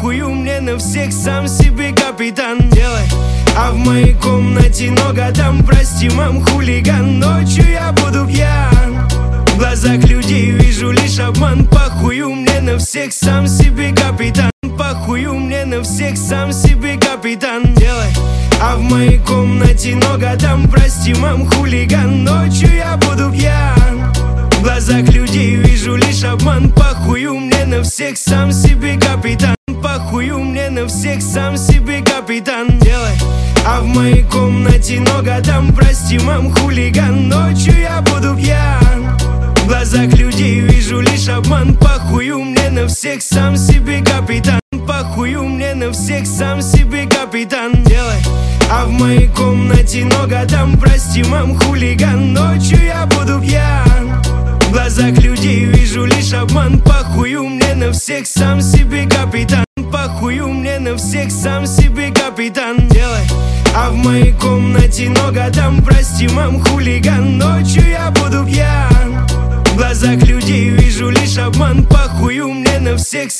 похую мне на всех, сам себе капитан. Делай, а в моей комнате много там, прости, мам, хулиган. Ночью я буду пьян, в глазах людей вижу лишь обман. Похую мне на всех, сам себе капитан. Похую мне на всех, сам себе капитан. Делай, а в моей комнате много там, прости, мам, хулиган. Ночью я буду пьян, в глазах людей вижу лишь обман. Похую мне на всех, сам себе капитан. Похую мне на всех, сам себе капитан. Делай, а в моей комнате много там, прости, мам, хулиган. Ночью я буду пьян, в глазах людей вижу лишь обман. Похую мне на всех, сам себе капитан. Похую мне на всех, сам себе капитан. Делай, а в моей комнате много там, прости, мам, хулиган. Ночью я буду пьян, в глазах людей вижу лишь обман. Похую мне на всех, сам себе капитан. Похую мне на всех, сам себе капитан. Делай, а в моей комнате много там, прости, мам, хулиган. Ночью я буду пьян, в глазах людей вижу лишь обман. Похую мне на всех.